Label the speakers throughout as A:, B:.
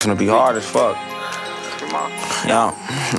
A: finna be hard as fuck. Yeah.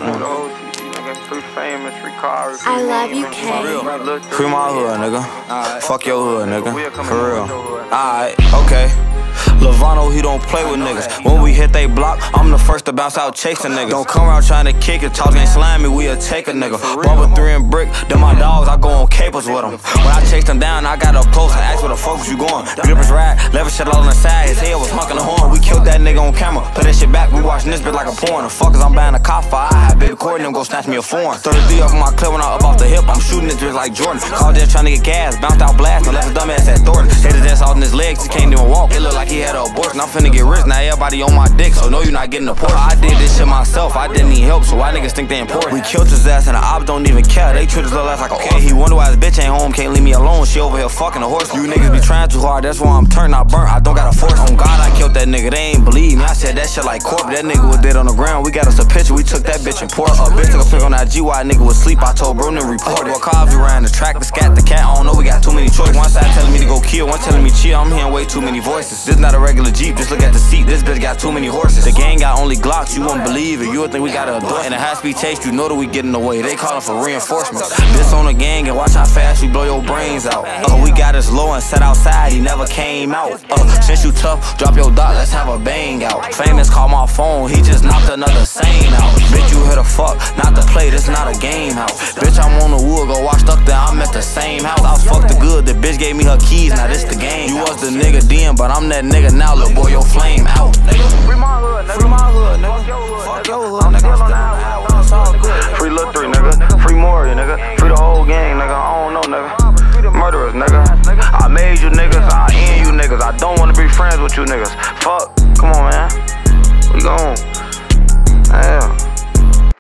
B: I love you, K.
A: Free my hood, nigga. Fuck your hood, nigga. For real. Alright, okay. Lavano, he don't play with niggas. When we hit they block, I'm the first to bounce out chasing niggas. Don't come around trying to kick it, talk ain't slimy, we'll take a nigga. Bubba 3 and Brick, them my dogs, I go on capers with them. When I chase them down, I got up close and ask where the fuck you going. Grippers ride, lever shit all on the side, his head was honking the horn. We killed that nigga on camera, put that shit back, we watching this bitch like a porn. The fuckers, I'm buying a cop for, I had baby Courtney, them go snatch me a foreign. 30 up in my clip when I up off the hip, I'm shooting this bitch like Jordan. Called there trying to get gas, bounced out blast, and left his dumb ass at Thornton. Hit his ass out in his legs, he can't even walk, it looked like he had an abortion. I'm finna get rich, now everybody on my dick, so no, you not getting a portion. I did this shit myself, I didn't need help, so why niggas think they important? We killed his ass and the ops don't even care, they treat his little ass like okay. He wonder why his bitch ain't home, can't leave me alone, she over here fucking a horse. You niggas be trying too hard, that's why I'm turned, I burnt, I don't got a force. On God, I killed that nigga, they ain't believe me, I said that shit like corp. That nigga was dead on the ground, we got us a picture, we took that bitch and poured. A bitch took a pic on that G, why nigga was asleep, I told bro, then report it. What cars we ran the track, the scat, the cat, I don't know, we got too many choices. One side telling me to go kill, one telling me chill, I'm hearing way too many voices. This not a regular Jeep, just look at the seat, this bitch got too many horses. The gang got only Glocks, you wouldn't believe it, you would think we got a adult. In a high-speed chase, you know that we getting away, they calling for reinforcements. This on the gang and watch how fast we blow your brains out. We got us low and set outside, he never came out. Since you tough, drop your dot, let's have a bang out. Famous called my phone, he just knocked another sane out. Bitch, you hit a fuck, not to play, this not a game house. Bitch, I'm on the wood, go watch stuck there, I'm at the same house. I fucked the good, the bitch gave me her keys, now this the game. You was the nigga then, but I'm that nigga now, little boy, your flame out.
C: Free my hood, nigga.
A: Free my hood, nigga. Fuck your hood, nigga. I'm still on the album, it's all good.
C: Free Lil 3, nigga. Free Maury, nigga. Free the whole gang, nigga. I don't know, nigga. Murderers, nigga. I made you niggas, I end you niggas. I don't wanna be friends with you niggas. Fuck, come on, man. We gone. Damn.